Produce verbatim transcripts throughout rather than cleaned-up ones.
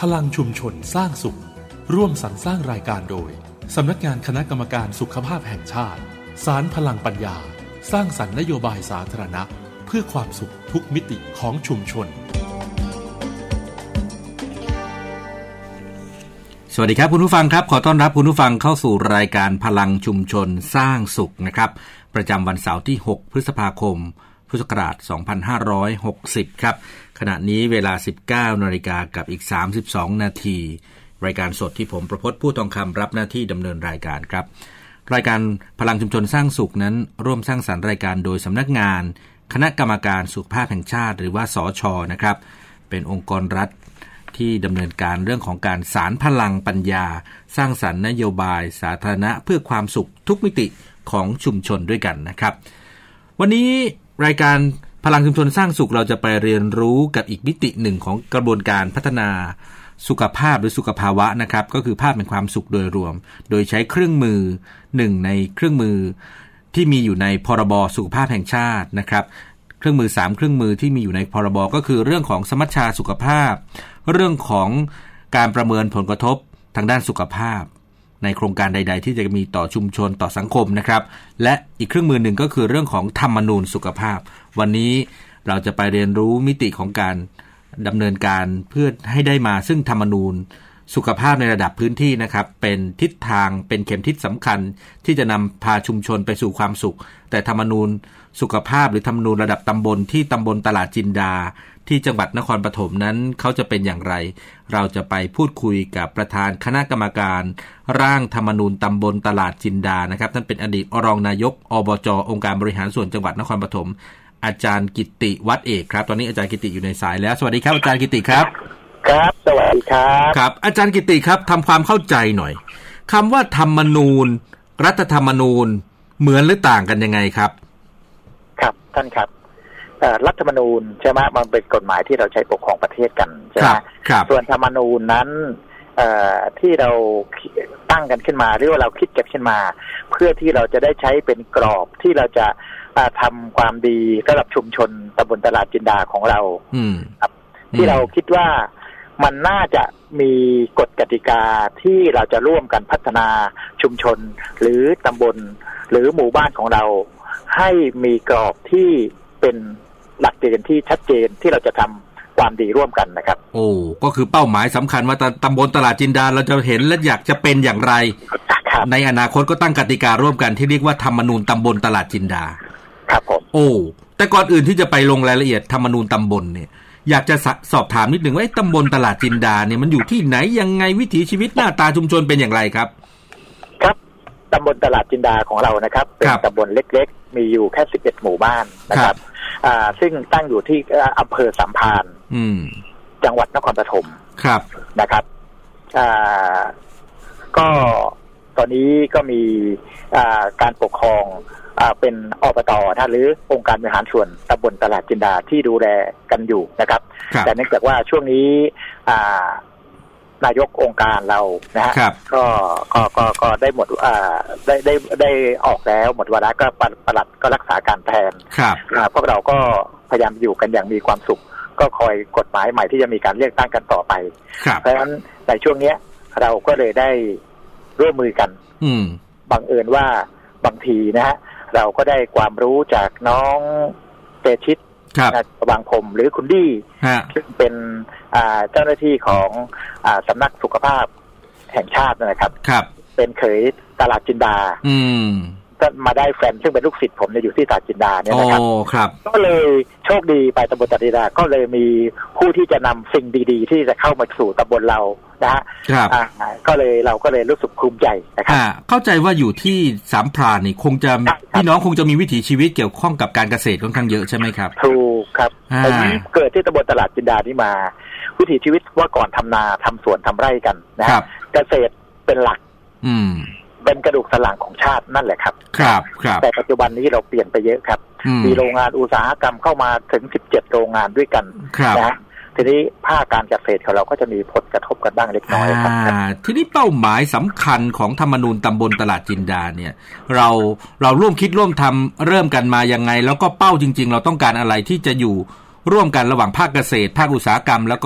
ลังชุมชนสร้างสุขร่วมสรรสร้างรายการโดยสำนักงานคณะกรรมการสุขภาพแห่งชาติสารพลังปัญญาสร้างสรรค์นโยบายสาธารณะเพื่อความสุขทุกมิติของชุมชนสวัสดีครับคุณผู้ฟังครับขอต้อนรับคุณผู้ฟังเข้าสู่รายการพลังชุมชนสร้างสุขนะครับประจำวันเสาร์ที่หกพฤษภาคมพุทธศักราชสองพันห้าร้อยหกสิบครับขณะนี้เวลา สิบเก้านาฬิกา กับอีกสามสิบสองนาทีรายการสดที่ผมประพจน์ผู้ทองคำรับหน้าที่ดำเนินรายการครับรายการพลังชุมชนสร้างสุขนั้นร่วมสร้างสรรค์รายการโดยสำนักงานคณะกรรมการสุขภาพแห่งชาติหรือว่าสช.นะครับเป็นองค์กรรัฐที่ดำเนินการเรื่องของการสานพลังปัญญาสร้างสรรค์นโยบายสาธารณะเพื่อความสุขทุกมิติของชุมชนด้วยกันนะครับวันนี้รายการพลังชุมชนสร้างสุขเราจะไปเรียนรู้กับอีกมิติหนึ่งของกระบวนการพัฒนาสุขภาพหรือสุขภาวะนะครับก็คือภาพแห่งความสุขโดยรวมโดยใช้เครื่องมือหนึ่งในเครื่องมือที่มีอยู่ในพรบสุขภาพแห่งชาตินะครับเครื่องมือสามเครื่องมือที่มีอยู่ในพรบก็คือเรื่องของสมัชชาสุขภาพเรื่องของการประเมินผลกระทบทางด้านสุขภาพในโครงการใดๆที่จะมีต่อชุมชนต่อสังคมนะครับและอีกเครื่องมือหนึ่งก็คือเรื่องของธรรมนูญสุขภาพวันนี้เราจะไปเรียนรู้มิติของการดำเนินการเพื่อให้ได้มาซึ่งธรรมนูญสุขภาพในระดับพื้นที่นะครับเป็นทิศทางเป็นเข็มทิศสำคัญที่จะนำพาชุมชนไปสู่ความสุขแต่ธรรมนูญสุขภาพหรือธรรมนูญระดับตำบลที่ตำบลตลาดจินดาที่จังหวัดนครปฐมนั้นเขาจะเป็นอย่างไรเราจะไปพูดคุยกับประธานคณะกรรมการร่างธรรมนูญตำบลตลาดจินดานะครับท่านเป็นอดีตรองนายกอบจ.องค์การบริหารส่วนจังหวัดนครปฐมอาจารย์กิตติวัฒน์เอกครับตอนนี้อาจารย์กิตติอยู่ในสายแล้วสวัสดีครับอาจารย์กิตติครับครับสวัสดีครับครับอาจารย์กิตติครับทำความเข้าใจหน่อยคำว่าธรรมนูญรัฐธรรมนูญเหมือนหรือต่างกันยังไงครับครับท่านครับรัฐธรรมนูญใช่ไหมมันเป็นกฎหมายที่เราใช้ปกครองประเทศกันใช่ไหมส่วนธรรมนูญนั้นที่เราตั้งกันขึ้นมาหรือว่าเราคิดเก็บขึ้นมาเพื่อที่เราจะได้ใช้เป็นกรอบที่เราจะทำความดีสำหรับชุมชนตำบลตลาดจินดาของเราครับที่เราคิดว่ามันน่าจะมีกฎกติกาที่เราจะร่วมกันพัฒนาชุมชนหรือตำบลหรือหมู่บ้านของเราให้มีกรอบที่เป็นหลักเกณฑ์ที่ชัดเจนที่เราจะทำความดีร่วมกันนะครับโอ้ก็คือเป้าหมายสำคัญว่าตำบลตลาดจินดาเราจะเห็นและอยากจะเป็นอย่างไรในอนาคตก็ตั้งกติการ่วมกันที่เรียกว่าธรรมนูญตำบลตลาดจินดาครับผมโอ้แต่ก่อนอื่นที่จะไปลงรายละเอียดธรรมนูญตำบลเนี่ยอยากจะสอบถามนิดหนึ่งว่าตำบลตลาดจินดาเนี่ยมันอยู่ที่ไหนยังไงวิถีชีวิตหน้าตาชุมชนเป็นอย่างไรครับครับตำบลตลาดจินดาของเรานะครับเป็นตำบลเล็กๆมีอยู่แค่สิบเอ็ดหมู่บ้านนะครับอ่าซึ่งตั้งอยู่ที่อำเภอสัมพันธ์จังหวัดนครปฐมครับนะครับอ่าก็ตอนนี้ก็มีอ่าการปกครองอ่าเป็นอบต.นะหรือองค์การบริหารส่วนตำบลตลาดจินดาที่ดูแลกันอยู่นะครับแต่เนื่องจากว่าช่วงนี้อ่านายกองค์การเรานะฮะก็ก็ก็ก็ได้หมดอ่าได้ได้ได้ออกแล้วหมดวาระก็ปลัดก็รักษาการแทนครับอ่าพวกเราก็พยายามอยู่กันอย่างมีความสุขก็คอยกฎหมายใหม่ที่จะมีการเลือกตั้งกันต่อไปเพราะฉะนั้นในช่วงนี้เราก็เลยได้ร่วมมือกันอืมบังเอิญว่าบางทีนะฮะเราก็ได้ความรู้จากน้องเตชิตบางพรมหรือคุณดี้ซึ่งเป็นเจ้าหน้าที่ของสำนักสุขภาพแห่งชาตินะครับเป็นเขยตลาดจินดาก็มาได้แฟนซึ่งเป็นลูกศิษย์ผมเนี่ยอยู่ที่ตลาดจินดาเนี่ยนะครับก็เลยโชคดีไปตำบลตลาดจินดาก็เลยมีผู้ที่จะนำสิ่งดีๆที่จะเข้ามาสู่ตำบลเรานะฮะก็เลยเราก็เลยรู้สึกภูมิใจนะครับเข้าใจว่าอยู่ที่สามพรานนี่คงจะพี่น้องคงจะมีวิถีชีวิตเกี่ยวข้องกับการเกษตรค่อนข้างเยอะใช่ไหมครับถูกครับผมเกิดที่ตำบลตลาดจินดานี่มาวิถีชีวิตว่าก่อนทำนาทำสวนทำไร่กันนะครับเกษตรเป็นหลักอืมเป็นกระดูกสันหลังของชาตินั่นแหละครับครับครับแต่ปัจจุบันนี้เราเปลี่ยนไปเยอะครับมีโรงงานอุตสาหกรรมเข้ามาถึงสิบเจ็ดโรงงานด้วยกันนะทีนี้ภาคการเกษตรของเราก็จะมีผลกระทบกันบ้างเล็กน้อยครับทีนี้เป้าหมายสำคัญของธรรมนูญตำบลตลาดจินดาเนี่ยเราเราร่วมคิดร่วมทำเริ่มกันมายังไงแล้วก็เป้าจริงๆเราต้องการอะไรที่จะอยู่ร่วมกันระหว่างภาคเกษตรภาคอุตสาหกรรมแล้วก็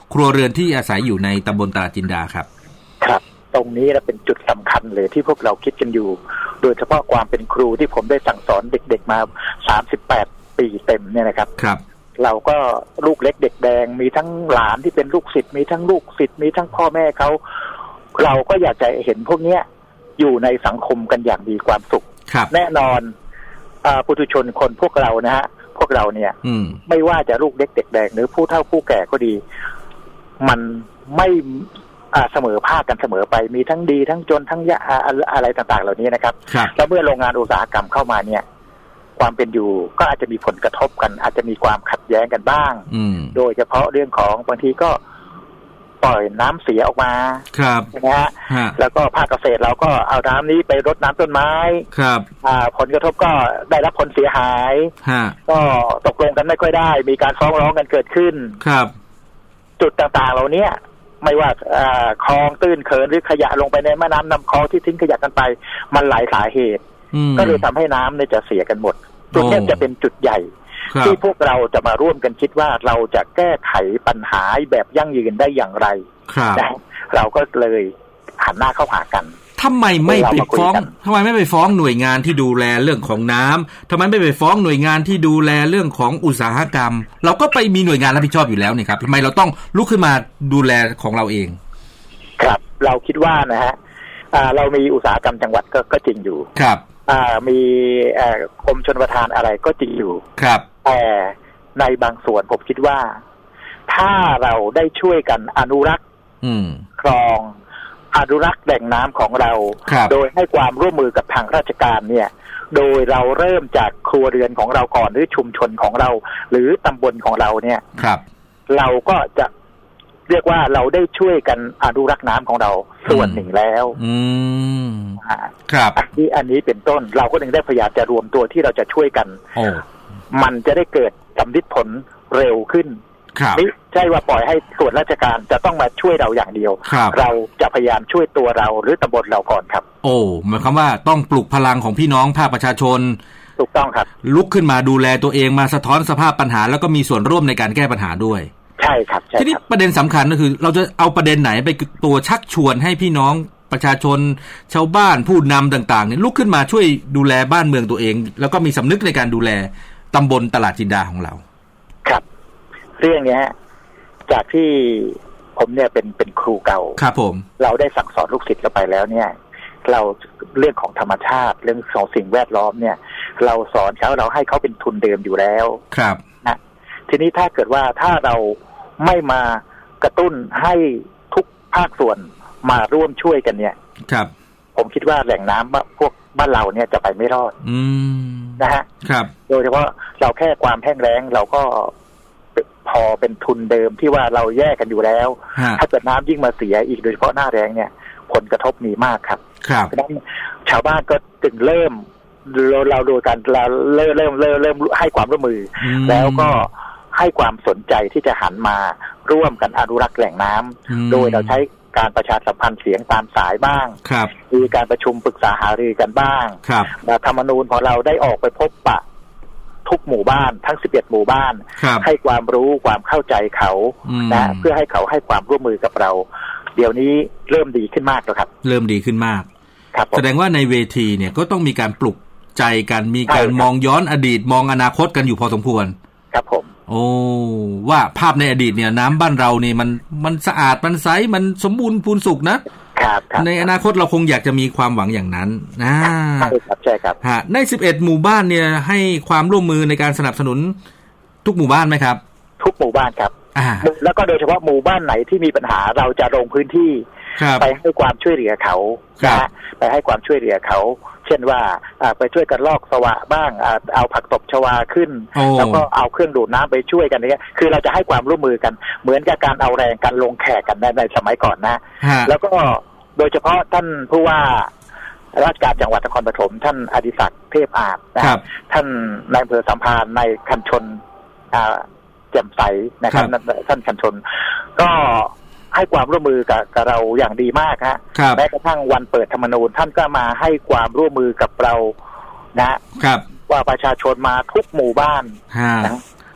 ครัวเรือนที่อาศัยอยู่ในตำบลตลาดจินดาครับครับตรงนี้เป็นจุดสำคัญเลยที่พวกเราคิดกันอยู่โดยเฉพาะความเป็นครูที่ผมได้สั่งสอนเด็กๆมาสามสิบแปดปีเต็มเนี่ยนะครับครับเราก็ลูกเล็กเด็กแดงมีทั้งหลานที่เป็นลูกศิษย์มีทั้งลูกศิษย์มีทั้งพ่อแม่เขาเราก็อยากจะเห็นพวกเนี้ยอยู่ในสังคมกันอย่างมีความสุขแน่นอนปุถุชนคนพวกเรานะฮะพวกเราเนี่ยไม่ว่าจะลูกเล็กเด็กแดงหรือผู้เฒ่าผู้แก่ก็ดีมันไม่เสมอภาคกันเสมอไปมีทั้งดีทั้งจนทั้งยะอะไรต่างๆเหล่านี้นะครับแล้วเมื่อโรงงานอุตสาหกรรมเข้ามาเนี่ยความเป็นอยู่ก็อาจจะมีผลกระทบกันอาจจะมีความขัดแย้งกันบ้างโดยเฉพาะเรื่องของบางทีก็ปล่อยน้ำเสียออกมาครับนะฮะแล้วก็ภาคเกษตรเราก็เอาน้ำนี้ไปรดน้ำต้นไม้ครับอ่าผลกระทบก็ได้รับผลเสียหายก็ตกลงกันไม่ค่อยได้มีการฟ้องร้องกันเกิดขึ้นครับจุดต่างๆเหล่านี้ไม่ว่าคลองตื้นเขินหรือขยะลงไปในแม่น้ำลำคลองที่ทิ้งขยะกันไปมันหลายสาเหตุก็เลยทำให้น้ำเนี่ยจะเสียกันหมดจุดนี้จะเป็นจุดใหญ่ที่พวกเราจะมาร่วมกันคิดว่าเราจะแก้ไขปัญหาแบบยั่งยืนได้อย่างไรนะเราก็เลยหันหน้าเข้าหากันทำไมไม่ไปฟ้องทำไมไม่ไปฟ้องหน่วยงานที่ดูแลเรื่องของน้ำทำไมไม่ไปฟ้องหน่วยงานที่ดูแลเรื่องของอุตสาหกรรมเราก็ไปมีหน่วยงานรับผิดชอบอยู่แล้วนี่ครับทำไมเราต้องลุกขึ้นมาดูแลของเราเองครับเราคิดว่านะฮะเรามีอุตสาหกรรมจังหวัดก็ก็จริงอยู่ครับมีกรมชลประทานอะไรก็จริงอยู่ครับแต่ในบางส่วนผมคิดว่าถ้าเราได้ช่วยกันอนุรักษ์คลองอนุรักษ์แหล่งน้ำของเราโดยให้ความร่วมมือกับทางราชการเนี่ยโดยเราเริ่มจากครัวเรือนของเราก่อนหรือชุมชนของเราหรือตำบลของเราเนี่ยเราก็จะเรียกว่าเราได้ช่วยกันอนุรักษ์น้ำของเราส่วนหนึ่งแล้วอืมครับอันนี้อันนี้เป็นต้นเราก็ถึงได้พยายามจะรวมตัวที่เราจะช่วยกันมันจะได้เกิดสำลิดผลเร็วขึ้นไม่ใช่ว่าปล่อยให้ส่วนราชการจะต้องมาช่วยเราอย่างเดียวเราจะพยายามช่วยตัวเราหรือตำบลเราก่อนครับโอ้หมายความว่าต้องปลุกพลังของพี่น้องภาคประชาชนถูกต้องครับลุกขึ้นมาดูแลตัวเองมาสะท้อนสภาพปัญหาแล้วก็มีส่วนร่วมในการแก้ปัญหาด้วยใช่ครับทีนี้ประเด็นสำคัญก็คือเราจะเอาประเด็นไหนไปตัวชักชวนให้พี่น้องประชาชนชาวบ้านผู้นำต่างๆเนี่ยลุกขึ้นมาช่วยดูแลบ้านเมืองตัวเองแล้วก็มีสำนึกในการดูแลตำบลตลาดจินดาของเราครับเรื่องนี้จากที่ผมเนี่ยเป็นเป็นครูเก่าครับผมเราได้สั่งสอนลูกศิษย์เราไปแล้วเนี่ยเราเรื่องของธรรมชาติเรื่องของสิ่งแวดล้อมเนี่ยเราสอนเขาเราให้เขาเป็นทุนเดิมอยู่แล้วครับนะทีนี้ถ้าเกิดว่าถ้าเราไม่มากระตุ้นให้ทุกภาคส่วนมาร่วมช่วยกันเนี่ยครับผมคิดว่าแหล่งน้ำพวกบ้านเราเนี่ยจะไปไม่รอดอืมนะฮะครับโดยเฉพาะเราแค่ความแห้งแล้งเราก็พอเป็นทุนเดิมที่ว่าเราแยกกันอยู่แล้วถ้าเกิดน้ำยิ่งมาเสียอีกโดยเฉพาะหน้าแรงเนี่ยผลกระทบมีมากครับครับดังนั้นชาวบ้านก็จึงเริ่มเราเราโดยการเราเริ่มเริ่มเริ่มเริ่มให้ความร่วมมือแล้วก็ให้ความสนใจที่จะหันมาร่วมกันอนุรักษ์แหล่งน้ำโดยเราใช้การประชาสัมพันธ์เสียงตามสายบ้างมีการประชุมปรึกษาหารือกันบ้างและธรรมนูญของเราได้ออกไปพบปะทุกหมู่บ้านทั้งสิบเอ็ดหมู่บ้านให้ความรู้ความเข้าใจเขานะเพื่อให้เขาให้ความร่วมมือกับเราเดี๋ยวนี้เริ่มดีขึ้นมากแล้วครับเริ่มดีขึ้นมากแสดงว่าในเวทีเนี่ยก็ต้องมีการปลุกใจกันมีการมองย้อนอดีตมองอนาคตกันอยู่พอสมควรครับผมโอ้ว่าภาพในอดีตเนี่ยน้ำบ้านเราเนี่ยมันมันสะอาดมันใสมันสมบูรณ์พูนสุขนะครับในอนาคตเราคงอยากจะมีความหวังอย่างนั้นนะใช่ครับใช่ครับฮะในสิบเอ็ดหมู่บ้านเนี่ยให้ความร่วมมือในการสนับสนุนทุกหมู่บ้านไหมครับทุกหมู่บ้านครับแล้วก็โดยเฉพาะหมู่บ้านไหนที่มีปัญหาเราจะลงพื้นที่ไปให้ความช่วยเหลือเขานะไปให้ความช่วยเหลือเขาเช่นว่าไปช่วยกันลอกสวะบ้างเอาผักตบชวาขึ้นแล้วก็เอาเครื่องดูดน้ำไปช่วยกันนี่คือเราจะให้ความร่วมมือกันเหมือนกับการเอาแรงกันลงแขกกันในสมัยก่อนนะแล้วก็โดยเฉพาะท่านผู้ว่าราชการจังหวัดนครปฐมท่านอดิศักดิ์เทพอาจนะครับท่านนายอำเภอสัมพันธ์ในคันชนแจ่มใสนะครับท่านคันชนก็ให้ความร่วมมือกับกับเราอย่างดีมากฮะแม้กระทั่งวันเปิดธรรมนูญท่านก็มาให้ความร่วมมือกับเรานะครับว่าประชาชนมาทุกหมู่บ้านนะ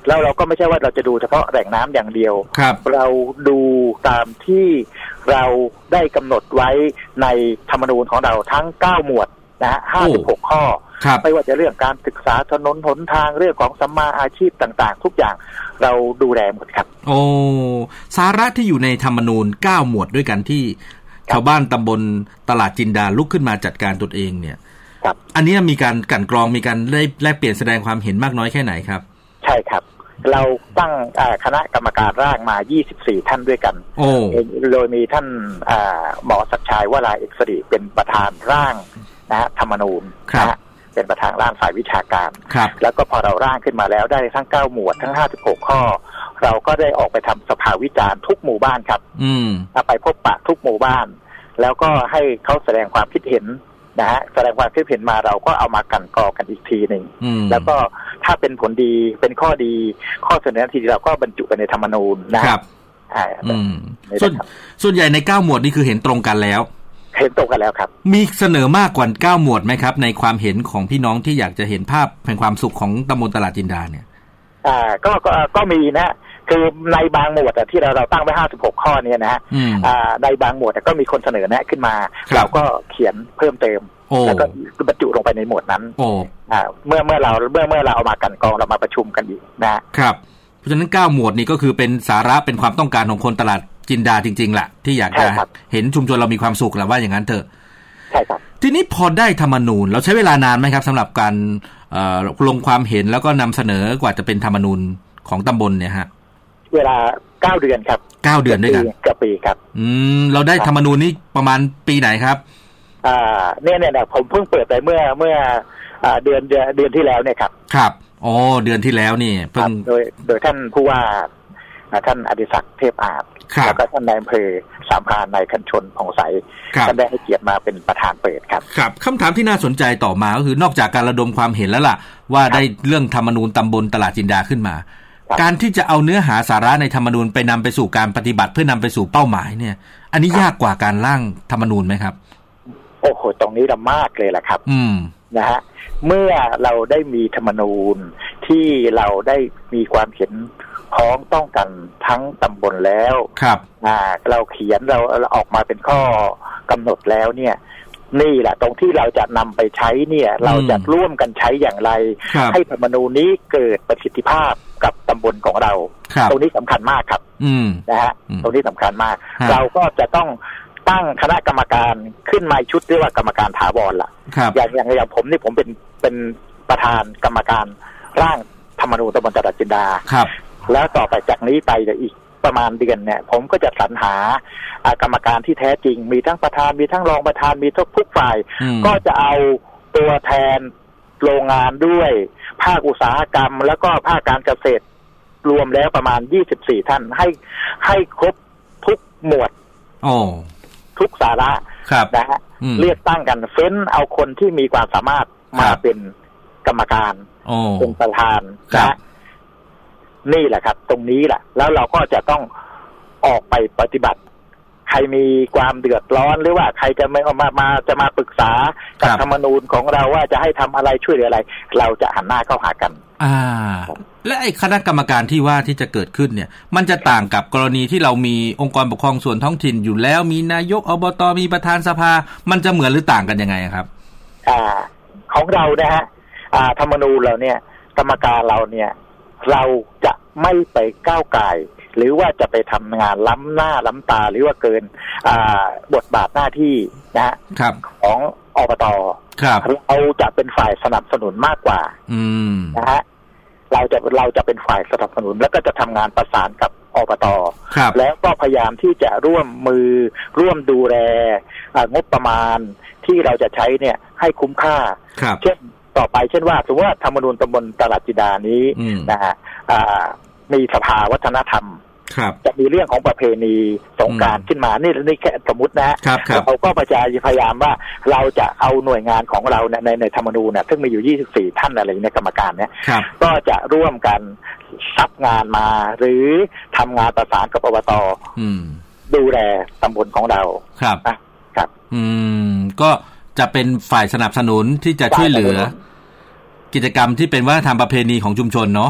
แล้วเราก็ไม่ใช่ว่าเราจะดูเฉพาะแหล่งน้ำอย่างเดียวเราดูตามที่เราได้กำหนดไว้ในธรรมนูญของเราทั้งเก้าหมวดนะฮะห้าสิบหกข้อไม่ว่าจะเรื่องการศึกษาถนนหนทางเรื่องของสัมมาอาชีพต่างๆทุกอย่างเราดูแลหมดครับโอ้สาระที่อยู่ในธรรมนูญเก้าหมวดด้วยกันที่ชาวบ้านตำบลตลาดจินดาลุกขึ้นมาจัดการตนเองเนี่ยอันนี้มีการกลั่นกรองมีการแลกเปลี่ยนแสดงความเห็นมากน้อยแค่ไหนครับใช่ครับเราตั้งคณะกรรมการร่างมายี่สิบสี่ท่านด้วยกันโดยมีท่านหมอศักดิ์ชัยวราเอกสิริเป็นประธานร่างนะฮะธรรมนูญนะฮะเป็นประธานร่างฝ่ายวิชาการแล้วก็พอเราร่างขึ้นมาแล้วได้ทั้งเก้าหมวดทั้งห้าสิบหกข้อเราก็ได้ออกไปทำสภาวิจารณ์ทุกหมู่บ้านครับไปพบปะทุกหมู่บ้านแล้วก็ให้เขาแสดงความคิดเห็นนะฮะแสดงความคิดเห็นมาเราก็เอามากันกรองกันอีกทีหนึ่งแล้วก็ถ้าเป็นผลดีเป็นข้อดีข้อเสนอทีเราก็บรรจุไปในธรรมนูญนะครับส่วนส่วนใหญ่ในเก้าหมวดนี่คือเห็นตรงกันแล้วเห็นตรงกันแล้วครับมีเสนอมากกว่าเก้าหมวดไหมครับในความเห็นของพี่น้องที่อยากจะเห็นภาพแห่งความสุขของตำบลตลาดจินดาเนี่ยอ่าก็ก็ก็มีนะคือในบางหมวดที่เราเราตั้งไว้ห้าสิบหกข้อเนี่ยนะฮะอ่าในบางหมวดก็มีคนเสนอแนะขึ้นมาเราก็เขียนเพิ่มเติมแล้วก็บรรจุลงไปในหมวดนั้นอ่าเมื่อเมื่อเราเมื่อเมื่อเราเอามากันกรองเรามาประชุมกันอีกนะครับเพราะฉะนั้นเก้าหมวดนี้ก็คือเป็นสาระเป็นความต้องการของคนตลาดจินดาจริงๆแหละที่อยากจะเห็นชุมชนเรามีความสุขแหละว่าอย่างนั้นเถอะใช่ครับทีนี้พอได้ธรรมนูญเราใช้เวลานานไหมครับสำหรับการลงความเห็นแล้วก็นำเสนอกว่าจะเป็นธรรมนูญของตำบลเนี่ยฮะเวลาเก้าเดือนครับเก้าเดือนด้วยกันกับปีครับอืมเราได้ธรรมนูญนี้ประมาณปีไหนครับอ่าเนี่ยเนี่ยผมเพิ่งเปิดไปเมื่อเมื่ออ่าเดือนเดือนเดือนที่แล้วเนี่ยครับครับอ๋อเดือนที่แล้วนี่เพิ่งโดยโดยท่านผู้ว่าท่านอดิศักดิ์เทพอาจแล้วก็ท่านนายอำเภอสามพรานนายคันชนผ่องใสท่านได้ให้เกียรติมาเป็นประธานเปิดครับครับคำถามที่น่าสนใจต่อมาก็คือนอกจากการระดมความเห็นแล้วล่ะว่าได้เรื่องธรรมนูญตำบลตลาดจินดาขึ้นมาการที่จะเอาเนื้อหาสาระในธรรมนูญไปนำไปสู่การปฏิบัติเพื่อนำไปสู่เป้าหมายเนี่ยอันนี้ยากกว่าการร่างธรรมนูญไหมครับโอ้โหตรงนี้ละมากเลยแหละครับอืมนะฮะเมื่อเราได้มีธรรมนูญที่เราได้มีความเห็นพ้องต้องกันทั้งตำบลแล้วครับอ่าเราเขียนเราออกมาเป็นข้อกำหนดแล้วเนี่ยนี่แหละตรงที่เราจะนำไปใช้เนี่ยเราจะร่วมกันใช้อย่างไรให้ธรรมนูญนี้เกิดประสิทธิภาพกับตำบลของเราตรงนี้สำคัญมากครับนะฮะตรงนี้สำคัญมากเราก็จะต้องตั้งคณะกรรมการขึ้นมาชุดเรียกว่ากรรมการถาวรล่ะอย่างอย่างอย่างผมนี่ผมเป็นเป็นประธานกรรมการร่างธรรมนูญตำบลตลาดจินดาแล้วต่อไปจากนี้ไปอีกประมาณเดือนเนี่ยผมก็จะสรรหากรรมการที่แท้จริงมีทั้งประธานมีทั้งรองประธานมีทุกทุกฝ่ายก็จะเอาตัวแทนโรงงานด้วยภาคอุตสาหกรรมแล้วก็ภาคการเกษตรรวมแล้วประมาณยี่สิบสี่ท่านให้ให้ครบทุกหมวดทุกสาระนะฮะเรียกตั้งกันเฟ้นเอาคนที่มีความสามารถมาเป็นกรรมการเป็นประธานนะนี่แหละครับตรงนี้แหละแล้วเราก็จะต้องออกไปปฏิบัติใครมีความเดือดร้อนหรือว่าใครจะไม่มามาจะมาปรึกษากับธรรมนูญของเราว่าจะให้ทำอะไรช่วยเหลืออะไรเราจะหันหน้าเข้าหากันอ่าและไอ้คณะกรรมการที่ว่าที่จะเกิดขึ้นเนี่ยมันจะต่างกับกรณีที่เรามีองค์กรปกครองส่วนท้องถิ่นอยู่แล้วมีนายกอบตมีประธานสภามันจะเหมือนหรือต่างกันยังไงครับอ่าของเรานะฮะอ่าธรรมนูญเราเนี่ยกรรมการเราเนี่ยเราจะไม่ไปก้าวไก่หรือว่าจะไปทำงานล้ำหน้าล้ำตาหรือว่าเกินบทบาทหน้าที่นะฮะของอบต.เราจะเป็นฝ่ายสนับสนุนมากกว่านะฮะเราจะเราจะเป็นฝ่ายสนับสนุนแล้วก็จะทำงานประสานกับอบต.แล้วก็พยายามที่จะร่วมมือร่วมดูแลงบประมาณที่เราจะใช้เนี่ยให้คุ้มค่าเช่นต่อไปเช่นว่าสมมติว่าธรรมนูญตำบลตลาดจินดานี้นะฮะมีสภาวัฒนธรรมจะมีเรื่องของประเพณีสงกรานต์ขึ้นมานี่นี่แค่สมมตินะเราก็พยายามว่าเราจะเอาหน่วยงานของเราในในธรรมนูญเนี่ยซึ่งมีอยู่ยี่สิบสี่ท่านอะไรในกรรมการเนี่ยก็จะร่วมกันซับงานมาหรือทำงานประสานกับอบต.ดูแลตำบลของเราครับนะครับอืมก็จะเป็นฝ่ายสนับสนุนที่จะช่วยเหลือกิจกรรมที่เป็นวัฒนธรรมประเพณีของชุมชนเนาะ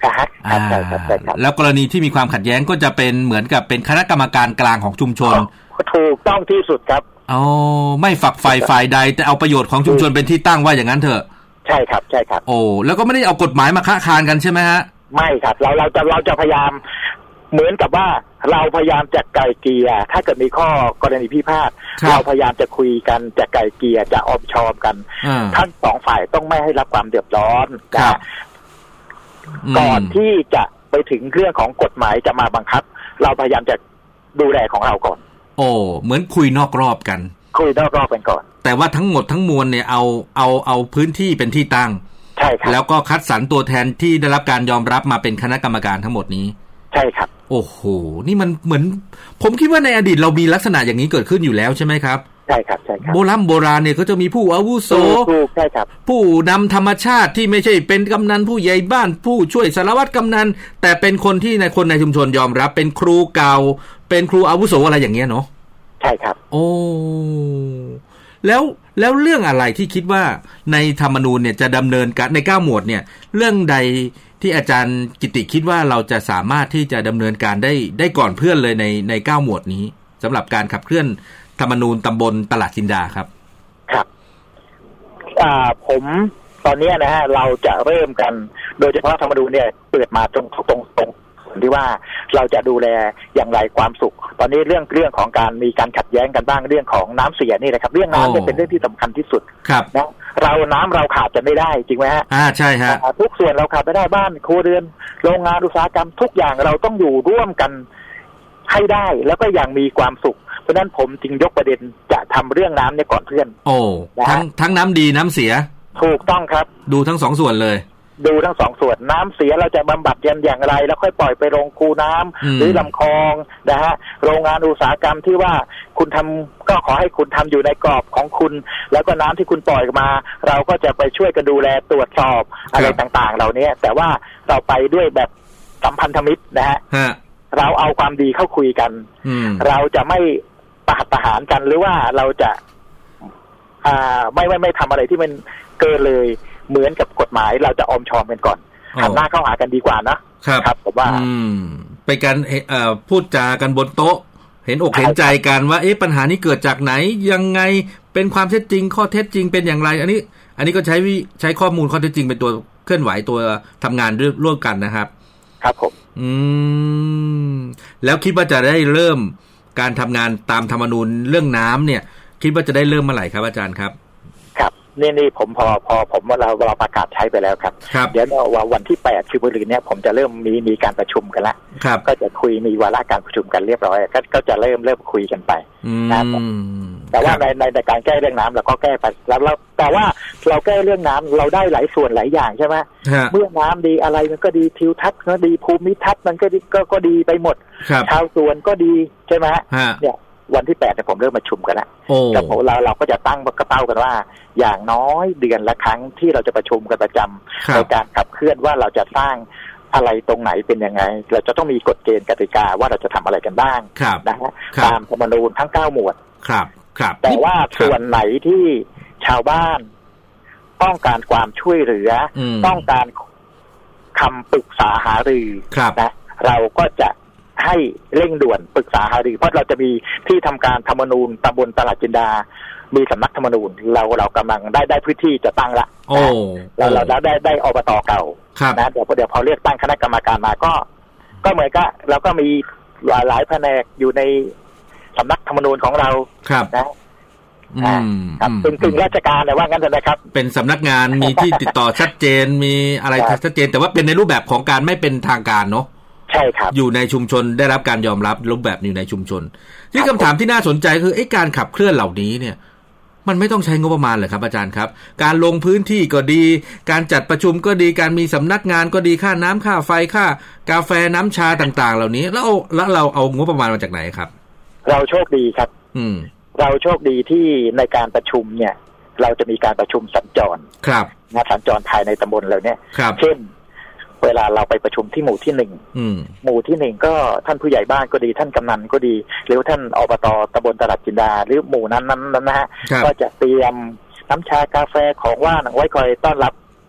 ครับครับใช่ครับใช่ครับแล้วกรณีที่มีความขัดแย้งก็จะเป็นเหมือนกับเป็นคณะกรรมการกลางของชุมชนถูกต้องที่สุดครับอ๋อไม่ฝักใฝ่ฝ่ายใดแต่เอาประโยชน์ของชุมชนเป็นที่ตั้งว่าอย่างนั้นเถอะใช่ครับใช่ครับโอ้แล้วก็ไม่ได้เอากฎหมายมาค้าคานกันใช่ไหมฮะไม่ครับเราเราจะเราจะพยายามเหมือนกับว่าเราพยายามจะไกล่เกลี่ยถ้าเกิดมีข้อกรณีพิพาทเราพยายามจะคุยกันจะไกล่เกลี่ยจะออมชอมกันทั้งสองฝ่ายต้องไม่ให้รับความเดือดร้อนนะก่อนที่จะไปถึงเรื่องของกฎหมายจะมาบังคับเราพยายามจะดูแลของเราก่อนโอ้เหมือนคุยนอกรอบกันคุยนอกรอบกันก่อนแต่ว่าทั้งหมดทั้งมวลเนี่ยเอาเอาเอาพื้นที่เป็นที่ตั้งใช่ครับแล้วก็คัดสรรตัวแทนที่ได้รับการยอมรับมาเป็นคณะกรรมการทั้งหมดนี้ใช่ครับโอ้โหนี่มันเหมือนผมคิดว่าในอดีตเรามีลักษณะอย่างนี้เกิดขึ้นอยู่แล้วใช่ไหมครับใช่ครับใช่ครับโบราณโบราณเนี่ยก็จะมีผู้อาวุโสใช่ครับผู้นำธรรมชาติที่ไม่ใช่เป็นกำนันผู้ใหญ่บ้านผู้ช่วยสารวัตรกำนันแต่เป็นคนที่ในคนในชุมชนยอมรับเป็นครูเก่าเป็นครูอาวุโสอะไรอย่างเงี้ยเนาะใช่ครับโอ้แล้วแล้วเรื่องอะไรที่คิดว่าในธรรมนูญเนี่ยจะดำเนินการในเก้าหมวดเนี่ยเรื่องใดที่อาจารย์กิติคิดว่าเราจะสามารถที่จะดำเนินการได้ได้ก่อนเพื่อนเลยในในเก้าหมวดนี้สำหรับการขับเคลื่อนธรรมนูญตำบลตลาดจินดาครับครับอ่าผมตอนนี้นะฮะเราจะเริ่มกันโดยเฉพาะธรรมนูญเนี่ยเปิดมาตรงตรงตรงที่ว่าเราจะดูแลอย่างไรความสุขตอนนี้เรื่องเรื่องของการมีการขัดแย้งกันบ้างเรื่องของน้ำเสียนี่นะครับเรื่องน้ำเนี่ยเป็นเรื่องที่สำคัญที่สุดนะเราน้ำเราขาดจะไม่ได้จริงไหมฮะอ่าใช่ฮะทุกส่วนเราขาดไม่ได้บ้านครัวเรือนโรงงานอุตสาหกรรมทุกอย่างเราต้องอยู่ร่วมกันให้ได้แล้วก็อย่างมีความสุขเพราะนั้นผมจึงยกประเด็นจะทำเรื่องน้ำเนี่ยก่อนเพื่อนโอ้ทั้งทั้งน้ำดีน้ำเสียถูกต้องครับดูทั้งสองส่วนเลยดูทั้งสองส่วนน้ำเสียเราจะบำบัดยันอย่างไรแล้วค่อยปล่อยไปลงคูน้ำหรือลำคลองนะฮะโรงงานอุตสาหกรรมที่ว่าคุณทำก็ขอให้คุณทำอยู่ในกรอบของคุณแล้วก็น้ำที่คุณปล่อยมาเราก็จะไปช่วยกันดูแลตรวจสอบอะไรต่างๆเหล่านี้แต่ว่าเราไปด้วยแบบสัมพันธมิตรนะฮะเราเอาความดีเข้าคุยกันเราจะไม่ประหัตประหารกันหรือว่าเราจะอ่าไม่ไม่ไม่ทำอะไรที่มันเกินเลยเหมือนกับกฎหมายเราจะออมชอมกันก่อนหันหน้าเข้าหากันดีกว่านะครับครับผมว่าไปกันเอ่อพูดจากันบนโต๊ะเห็นอกเห็นใจกันว่าเอ๊ะปัญหานี้เกิดจากไหนยังไงเป็นความเท็จจริงข้อเท็จจริงเป็นอย่างไรอันนี้อันนี้ก็ใช้ใช้ข้อมูลข้อเท็จจริงเป็นตัวเคลื่อนไหวตัวทำงานร่วมกันนะครับครับผมอืมแล้วคิดว่าจะได้เริ่มการทำงานตามธรรมนูญเรื่องน้ำเนี่ยคิดว่าจะได้เริ่มเมื่อไหร่ครับอาจารย์ครับครับนี่นี่ผมพอพอผมว่าเราเราประกาศใช้ไปแล้วครับเดี๋ยววันวันที่แปดคือวันนี้ผมจะเริ่มมีมีการประชุมกันละก็จะคุยมีวาระการประชุมกันเรียบร้อยก็ก็จะเริ่มเริ่มคุยกันไปนะแต่ว่าในในในการแก้เรื่องน้ำเราก็แก้ไปแล้วเราแต่ว่าเราแก้เรื่องน้ำเราได้หลายส่วนหลายอย่างใช่ไหมเมื่อน้ำดีอะไรมันก็ดีทิวทัศน์ก็ดีภูมิทัศน์มันก็ดีก็ก็ดีไปหมดชาวสวนก็ดีใช่ไหมเนี่ยวันที่แปดเนี่ยผมเริ่มประชุมกันแล้วแล้วเราเราก็จะตั้งกระเป้ากันว่าอย่างน้อยเดือนละครั้งที่เราจะประชุมกันประจำในการขับเคลื่อนว่าเราจะสร้างอะไรตรงไหนเป็นยังไงเราจะต้องมีกฎเกณฑ์กติกาว่าเราจะทำอะไรกันบ้างนะฮะตามธรรมนูญทั้งเก้าหมวดครับครับแต่ว่าส่วนไหนที่ชาวบ้านต้องการความช่วยเหลือต้องการคำปรึกษาหารือนะเราก็จะให้เร่งด่วนปรึกษาหารือเพราะเราจะมีที่ทำการธรรมนูญตำบลตลาดจินดามีสำนักธรรมนูญเราเรากำลังได้ได้พื้นที่จะตั้งละเราเราได้ได้ได้อบตเก่านะเดี๋ยวพอเดี๋ยวพอเลือกตั้งคณะกรรมการมาก็ก็เหมือนกับเราก็มีหลายหลายแผนกอยู่ในสำนักธรรมนูญของเรานะเป็นกึ่งราชการแต่ว่างั้นนะครับเป็นสำนักงานมีที่ติดต่อชัดเจนมีอะไรชัดเจนแต่ว่าเป็นในรูปแบบของการไม่เป็นทางการเนาะใช่ครับอยู่ในชุมชนได้รับการยอมรับรูปแบบอยู่ในชุมชนที่คำถามที่น่าสนใจคือไอ้การขับเคลื่อนเหล่านี้เนี่ยมันไม่ต้องใช้งบประมาณเลยครับอาจารย์ครับการลงพื้นที่ก็ดีการจัดประชุมก็ดีการมีสำนักงานก็ดีค่าน้ำค่าไฟค่ากาแฟน้ำชาต่างๆเหล่านี้แล้วแล้วเราเอางบประมาณมาจากไหนครับเราโชคดีครับอืมเราโชคดีที่ในการประชุมเนี่ยเราจะมีการประชุมสัญจรครับงานสัญจรภายในตำบลเราเนี่ยเช่นเวลาเราไปประชุมที่หมู่ที่หนึ่งหมู่ที่หนึ่งก็ท่านผู้ใหญ่บ้านก็ดีท่านกำนันก็ดีหรือท่านอบตตำบลตลาดจินดาหรือหมู่นั้นนั้นนะฮะก็จะเตรียมน้ำชากาแฟของว่างไว้คอยต้อนรับ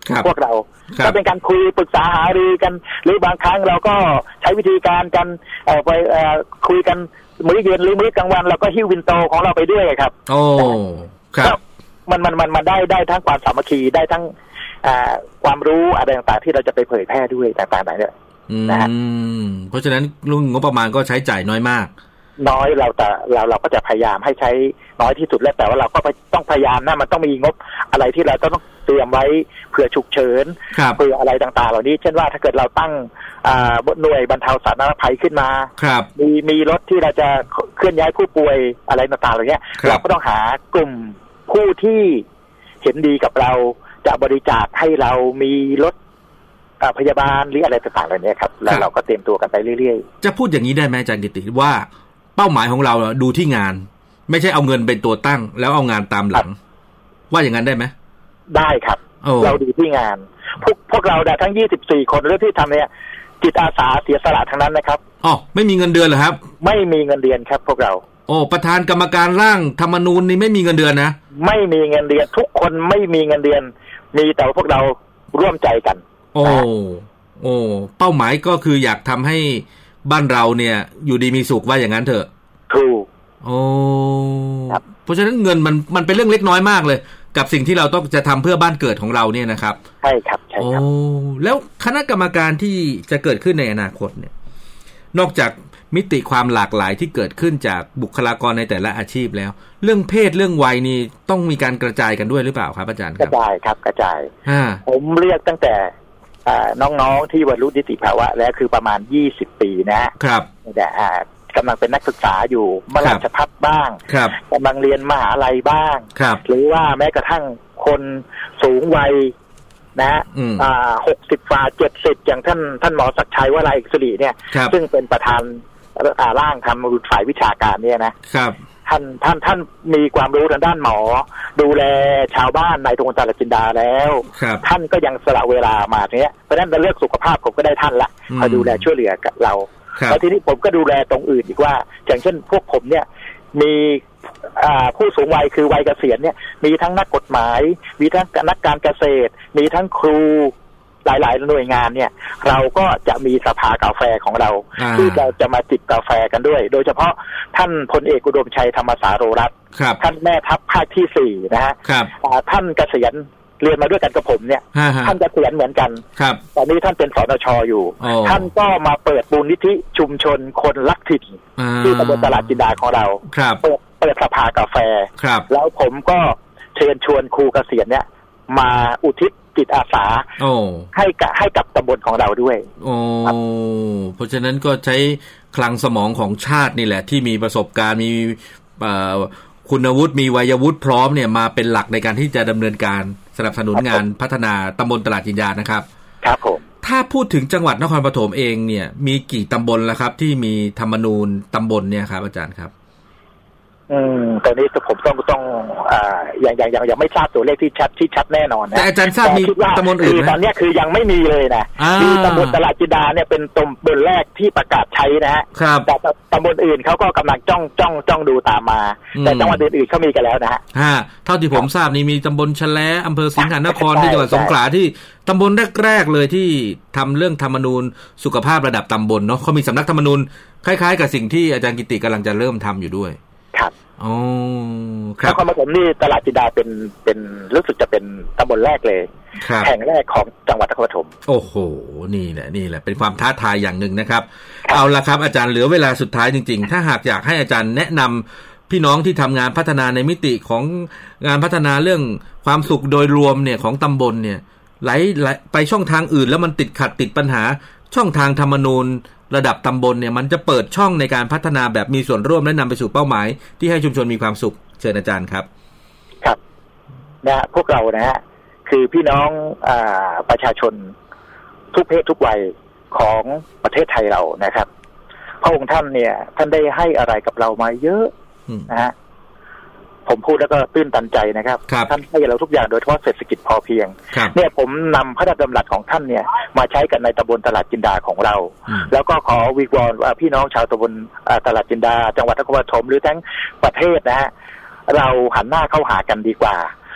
พวกเราก็เป็นการคุยปรึกษาหารือกันหรือบางครั้งเราก็ใช้วิธีการกันเอ่อไปเอ่อคุยกันมื้อเย็นหรือมื้อกลางวันเราก็หิ้ววินโตของเราไปด้วยครับโอ้ครับมันมันมันมันได้ได้ทั้งความสามัคคีได้ทั้งอ่าความรู้อะไรต่างๆที่เราจะไปเผยแพร่ด้วยต่างๆเนี่ยนะฮะเพราะฉะนั้นลุงงบประมาณก็ใช้จ่ายน้อยมากน้อยเราแต่เราเราก็จะพยายามให้ใช้น้อยที่สุดแล้วแต่ว่าเราก็ต้องพยายามนะมันต้องมีงบอะไรที่เราต้องเตรียมไว้เผื่อฉุกเฉินเผื่ออะไรต่างๆเหล่านี้เช่นว่าถ้าเกิดเราตั้งหน่วยบรรเทาสาธารณภัยขึ้นมามีมีรถที่เราจะเคลื่อนย้ายผู้ป่วยอะไรต่างๆเหล่านี้เราก็ต้องหากลุ่มผู้ที่เห็นดีกับเราจะบริจาคให้เรามีรถพยาบาลหรืออะไรต่างๆเหล่านี้ครับแล้วเราก็เตรียมตัวกันไปเรื่อยๆจะพูดอย่างนี้ได้ไหมอาจารย์กิติว่าเป้าหมายของเราดูที่งานไม่ใช่เอาเงินเป็นตัวตั้งแล้วเอางานตามหลังว่าอย่างนั้นได้ไหมได้ครับเราดูที่งานพวกพวกเราทั้งยี่สิบสี่คนเรื่องที่ทำเนี่ยจิตอาสาเสียสละทั้งนั้นนะครับอ๋อไม่มีเงินเดือนเหรอครับไม่มีเงินเดือนครับพวกเราโอ้ประธานกรรมการร่างธรรมนูญนี่ไม่มีเงินเดือนนะไม่มีเงินเดือนทุกคนไม่มีเงินเดือนมีแต่พวกเราร่วมใจกันโอ้โอ้เป้าหมายก็คืออยากทำให้บ้านเราเนี่ยอยู่ดีมีสุขว่าอย่างนั้นเถอะถูกโอ้เพราะฉะนั้นเงินมันมันเป็นเรื่องเล็กน้อยมากเลยกับสิ่งที่เราต้องจะทำเพื่อบ้านเกิดของเราเนี่ยนะครับใช่ครับใช่ครับโอ้แล้วคณะกรรมการที่จะเกิดขึ้นในอนาคตเนี่ยนอกจากมิติความหลากหลายที่เกิดขึ้นจากบุคลากรในแต่ละอาชีพแล้วเรื่องเพศเรื่องวัยนี่ต้องมีการกระจายกันด้วยหรือเปล่าครับอาจารย์ครับกระจายครับกระจายผมเรียกตั้งแต่น้องๆที่บรรลุนิติภาวะแล้วคือประมาณยี่สิบปีนะครับแต่กำลังเป็นนักศึกษาอยู่มราชภัฏบ้างกำลังเรียนมหาลัยบ้างหรือว่าแม้กระทั่งคนสูงวัยนะอ่าหกสิบฝ่าเจ็ดสิบอย่างท่านท่านหมอศักดิ์ชัยวราเอกสิริเนี่ยซึ่งเป็นประธานร่างทำฝ่ายวิชาการเนี่ยนะครับท่านท่านท่านมีความรู้ทางด้านหมอดูแลชาวบ้านในตำบลตลาดจินดาแล้วท่านก็ยังสละเวลามาเนี้ยเพราะฉะนั้นเรื่องสุขภาพผมก็ได้ท่านละมาดูแลช่วยเหลือกับเราแล้วทีนี้ผมก็ดูแลตรงอื่นอีกว่าอย่างเช่นพวกผมเนี่ยมีผู้สูงวัยคือวัยเกษียณเนี่ยมีทั้งนักกฎหมายมีทั้งนักการเกษตรมีทั้งครูหลายๆหน่วยงานเนี่ยเราก็จะมีสภากาแฟของเราที่เราจะมาจิบกาแฟกันด้วยโดยเฉพาะท่านพลเอกอุดมชัยธรรมสาโรรัตน์ท่านแม่ทัพภาคที่สี่นะฮะท่านเกษียณเรียนมาด้วยกันกับผมเนี่ยท่านเกษียณเหมือนกันตอนนี้ท่านเป็นสนช.อยู่ท่านก็มาเปิดมูลนิธิชุมชนคนรักถิ่นที่ตำบลตลาดจินดาของเราเปิดเปิดสภากาแฟแล้วผมก็เชิญชวนครูเกษียณเนี่ยมาอุทิศจิตอาสาให้กับให้กับตำบลของเราด้วยโอ้เพราะฉะนั้นก็ใช้คลังสมองของชาตินี่แหละที่มีประสบการณ์มีคุณวุฒิมีวัยวุฒิพร้อมเนี่ยมาเป็นหลักในการที่จะดำเนินการสนับสนุนงานพัฒนาตำบลตลาดจินดานะครับครับผมถ้าพูดถึงจังหวัดนครปฐมเองเนี่ยมีกี่ตำบลแล้วครับที่มีธรรมนูญตำบลเนี่ยครับอาจารย์ครับอืมตอนนี้ผมต้องต้องอ่าอย่างอย่างอย่างยังไม่ทราบตัวเลขที่ชัดที่ชัดแน่นอนนะแต่อาจารย์ทราบมีตำบลอื่นไหมตอนนี้คือยังไม่มีเลยนะมีตำบลตลาดจินดาเนี่ยเป็นตำบลแรกที่ประกาศใช้นะฮะแต่ตำบลอื่นเขาก็กำลังจ้องจ้องจ้องดูตามมาแต่จังหวัดอื่นๆเขามีกันแล้วนะฮะฮะเท่าที่ผมทราบนี่มีตำบลชะแลอำเภอสิงหนครที่จังหวัดสงขลาที่ตำบลแรกๆเลยที่ทำเรื่องธรรมนูญสุขภาพระดับตำบลเนาะเขามีสำนักธรรมนูญคล้ายๆกับสิ่งที่อาจารย์กิติกำลังจะเริ่มทำอยู่ด้วยครับอ๋อครับนครปฐมนี่ตลาดจินดาเป็นเป็นรู้สึกจะเป็นตำบลแรกเลยแห่งแรกของจังหวัดนครปฐมโอ้โหนี่แหละนี่แหละเป็นความท้าทายอย่างหนึ่งนะครับเอาละครับอาจารย์เหลือเวลาสุดท้ายจริงๆถ้าหากอยากให้อาจารย์แนะนำพี่น้องที่ทำงานพัฒนาในมิติของงานพัฒนาเรื่องความสุขโดยรวมเนี่ยของตำบลเนี่ยไหลไปช่องทางอื่นแล้วมันติดขัดติดปัญหาช่องทางธรรมนูญระดับตำบลเนี่ยมันจะเปิดช่องในการพัฒนาแบบมีส่วนร่วมและนำไปสู่เป้าหมายที่ให้ชุมชนมีความสุขเชิญอาจารย์ครับครับนะพวกเรานะฮะคือพี่น้องอ่าประชาชนทุกเพศทุกวัยของประเทศไทยเรานะครับพระองค์ท่านเนี่ยท่านได้ให้อะไรกับเรามาเยอะนะฮะผมพูดแล้วก็ตื้นตันใจนะครับท่านให้เราทุกอย่างโดยเฉพาะเศรษฐกิจพอเพียงเนี่ยผมนำพระราชดำรัสของท่านเนี่ยมาใช้กันในตำบลตลาดจินดาของเราแล้วก็ขอวิงวอนว่าพี่น้องชาวตำบลตลาดจินดาจังหวัดนครปฐมหรือทั้งประเทศนะฮะเราหันหน้าเข้าหากันดีกว่า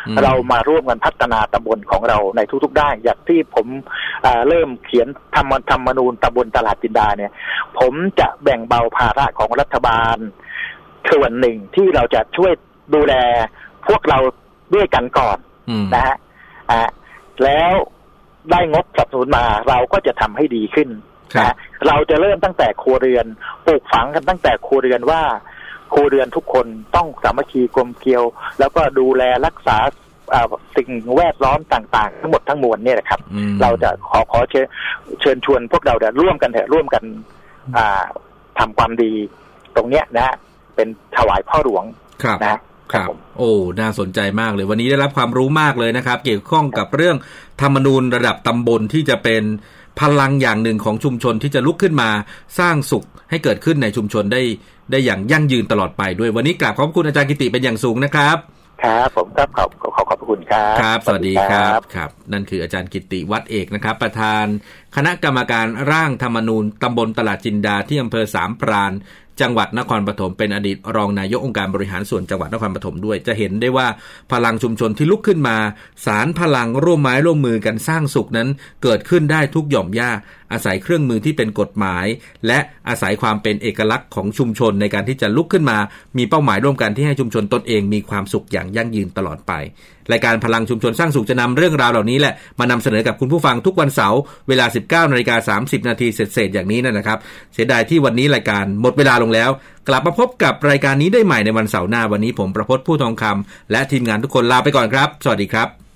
เรามาร่วมกันพัฒนาตำบลของเราในทุกๆด้านอย่างที่ผมเริ่มเขียนธรรมธรรมนูญตำบลตลาดจินดาเนี่ยผมจะแบ่งเบาภาระของรัฐบาลส่วนหนึ่งที่เราจะช่วยดูแลพวกเราด้วยกันก่อนนะฮะอ่าแล้วได้งบสนับสนุนมาเราก็จะทำให้ดีขึ้นนะเราจะเริ่มตั้งแต่ครัวเรือนปลูกฝังกันตั้งแต่ครัวเรือนว่าครัวเรือนทุกคนต้องสามัคคีกลมเกลียวแล้วก็ดูแลรักษาสิ่งแวดล้อมต่างๆทั้งหมดทั้งมวลเนี่ยนะครับเราจะขอขอเชิญเชิญชวนพวกเราจะร่วมกันเถอะร่วมกันทำความดีตรงเนี้ยนะเป็นถวายพ่อหลวงนะครับโอ้น่าสนใจมากเลยวันนี้ได้รับความรู้มากเลยนะครับเกี่ยวข้องกับเรื่องธรรมนูญระดับตำบลที่จะเป็นพลังอย่างหนึ่งของชุมชนที่จะลุกขึ้นมาสร้างสุขให้เกิดขึ้นในชุมชนได้ได้อย่างยั่งยืนตลอดไปด้วยวันนี้กราบขอบคุณอาจารย์กิติเป็นอย่างสูงนะครับครับผมครับขอบขอขอบคุณครับครับสวัสดีครับครับนั่นคืออาจารย์กิติวัฒน์เอกนะครับประธานคณะกรรมการร่างธรรมนูญตำบลตลาดจินดาที่อำเภอสามพรานจังหวัดนครปฐมเป็นอดีตรองนายกองค์การบริหารส่วนจังหวัดนครปฐมด้วยจะเห็นได้ว่าพลังชุมชนที่ลุกขึ้นมาสารพลังร่วมไม้ร่วมมือกันสร้างสุขนั้นเกิดขึ้นได้ทุกหย่อมย่าอาศัยเครื่องมือที่เป็นกฎหมายและอาศัยความเป็นเอกลักษณ์ของชุมชนในการที่จะลุกขึ้นมามีเป้าหมายร่วมกันที่ให้ชุมชนตนเองมีความสุขอย่างยั่งยืนตลอดไปรายการพลังชุมชนสร้างสุขจะนำเรื่องราวเหล่านี้แหละมานำเสนอกับคุณผู้ฟังทุกวันเสาร์เวลา สิบเก้านาฬิกาสามสิบนาทีเศษๆอย่างนี้นะครับเสียดายที่วันนี้รายการหมดเวลาลงแล้วกลับมาพบกับรายการนี้ได้ใหม่ในวันเสาร์หน้าวันนี้ผมประพจน์ผู้ทองคำและทีมงานทุกคนลาไปก่อนครับสวัสดีครับ